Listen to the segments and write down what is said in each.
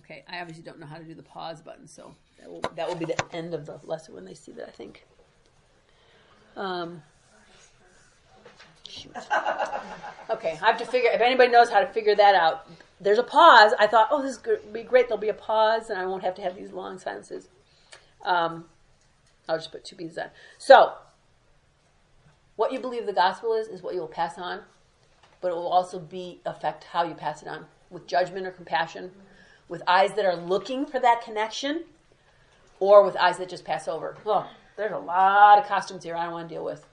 Okay, I obviously don't know how to do the pause button, so that will be the end of the lesson when they see that, I think. Shoot. Okay, I have to figure, if anybody knows how to figure that out. There's a pause. I thought, this would be great. There'll be a pause, and I won't have to have these long silences. I'll just put 2 B's on. So, what you believe the gospel is what you will pass on, but it will also affect how you pass it on, with judgment or compassion, with eyes that are looking for that connection, or with eyes that just pass over. Oh, there's a lot of costumes here I don't want to deal with.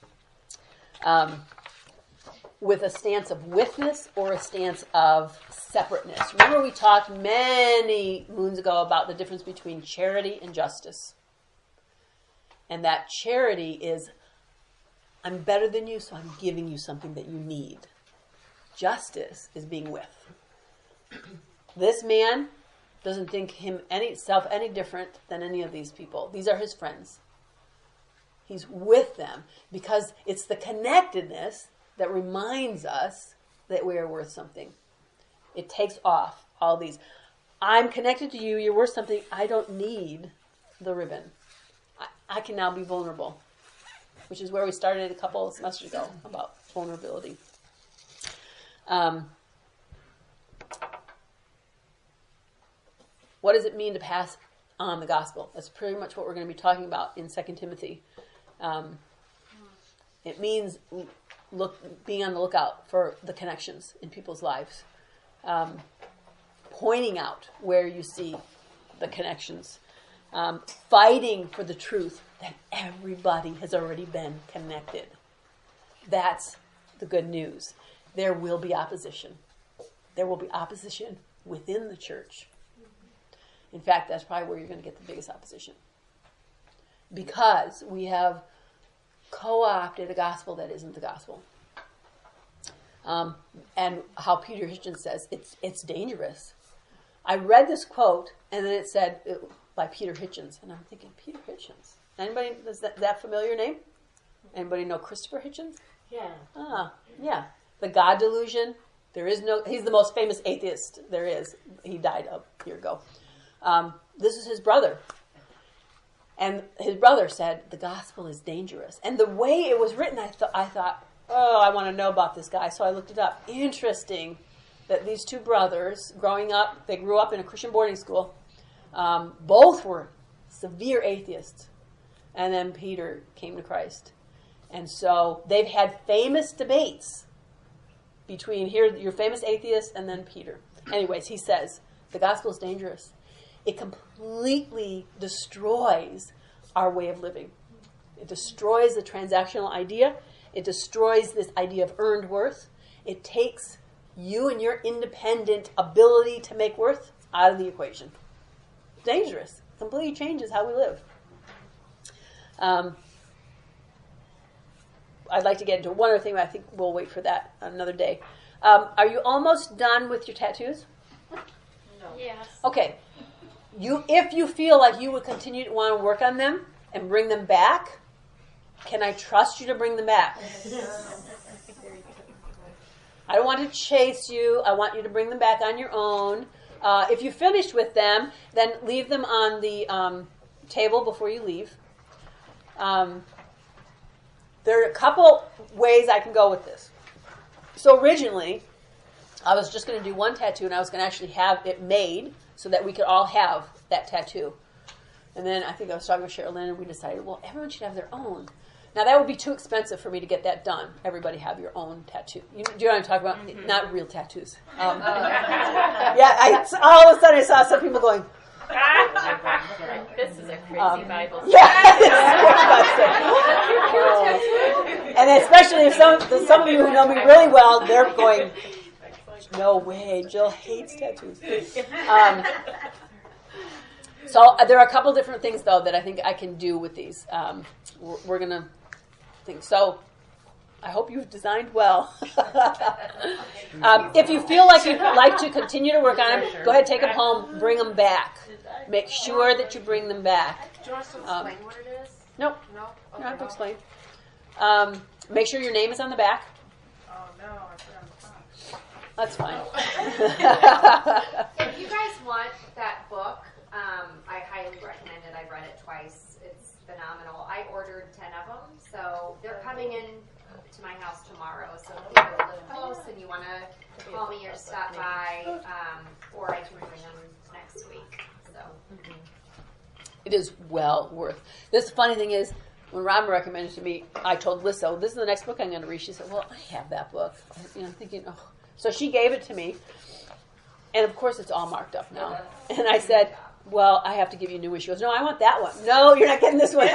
With a stance of witness or a stance of separateness. Remember we talked many moons ago about the difference between charity and justice. And that charity is, I'm better than you, so I'm giving you something that you need. Justice is being with. This man doesn't think himself any different than any of these people. These are his friends. He's with them because it's the connectedness that reminds us that we are worth something. It takes off all these. I'm connected to you. You're worth something. I don't need the ribbon. I can now be vulnerable, which is where we started a couple of semesters ago about vulnerability. What does it mean to pass on the gospel? That's pretty much what we're going to be talking about in 2 Timothy. It means being on the lookout for the connections in people's lives. Pointing out where you see the connections. Fighting for the truth that everybody has already been connected. That's the good news. There will be opposition. There will be opposition within the church. In fact, that's probably where you're going to get the biggest opposition. Because we have co-opted a gospel that isn't the gospel. And how Peter Hitchens says, it's dangerous. I read this quote, and then it said, by Peter Hitchens. And I'm thinking, Peter Hitchens? Anybody, is that familiar name? Anybody know Christopher Hitchens? Yeah. Yeah. The God Delusion. He's the most famous atheist there is. He died a year ago. This is his brother. And his brother said, the gospel is dangerous. And the way it was written, I thought, I want to know about this guy. So I looked it up. Interesting that these 2 brothers, growing up, they grew up in a Christian boarding school. Both were severe atheists. And then Peter came to Christ. And so they've had famous debates between your famous atheist and then Peter. Anyways, he says, the gospel is dangerous. It completely destroys our way of living. It destroys the transactional idea. It destroys this idea of earned worth. It takes you and your independent ability to make worth out of the equation. Dangerous. Completely changes how we live. I'd like to get into one other thing, but I think we'll wait for that another day. Are you almost done with your tattoos? No. Yes. Okay. If you feel like you would continue to want to work on them and bring them back, can I trust you to bring them back? I don't want to chase you. I want you to bring them back on your own. If you finished with them, then leave them on the table before you leave. There are a couple ways I can go with this. So originally, I was just going to do one tattoo, and I was going to actually have it made so that we could all have that tattoo. And then I think I was talking with Sherilyn, and we decided, well, everyone should have their own. Now, that would be too expensive for me to get that done. Everybody have your own tattoo. Do you know what I'm talking about? Mm-hmm. Not real tattoos. All of a sudden I saw some people going, This is a crazy Bible. And especially if some of you who know me really well, they're going, no way, Jill hates tattoos. So there are a couple different things, though, that I think I can do with these. We're going to think. So I hope you've designed well. If you feel like you'd like to continue to work on them, go ahead, take them home, bring them back. Make sure that you bring them back. Do you want us to explain what it is? Nope. No? You Okay, don't have to no. explain. Make sure your name is on the back. Oh, no, I forgot the front. That's fine. If you guys want that book, I highly recommend it. I've read it twice. It's phenomenal. I ordered 10 of them, so they're coming in to my house tomorrow. So if you live close and you want to call me or stop by, or I can bring them next week. So It is well worth. This funny thing is, when Robin recommended it to me, I told Lissa, "Oh, this is the next book I'm going to read." She said, "Well, I have that book." I'm thinking, oh. So she gave it to me, and of course it's all marked up now. And I said, "Well, I have to give you a new one." She goes, "No, I want that one." "No, you're not getting this one."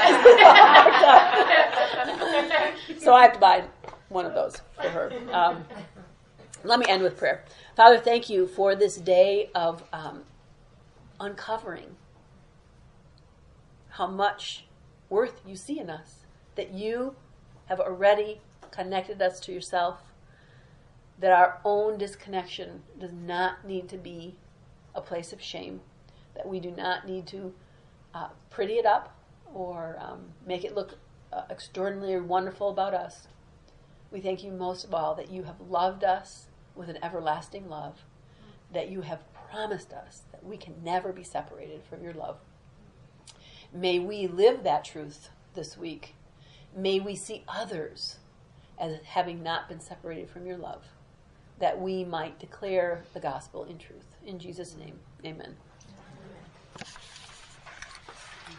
So I have to buy one of those for her. Let me end with prayer. Father, thank you for this day of uncovering how much worth you see in us, that you have already connected us to yourself, that our own disconnection does not need to be a place of shame, that we do not need to pretty it up or make it look extraordinarily wonderful about us. We thank you most of all that you have loved us with an everlasting love, that you have promised us that we can never be separated from your love. May we live that truth this week. May we see others as having not been separated from your love, that we might declare the gospel in truth. In Jesus' name, amen.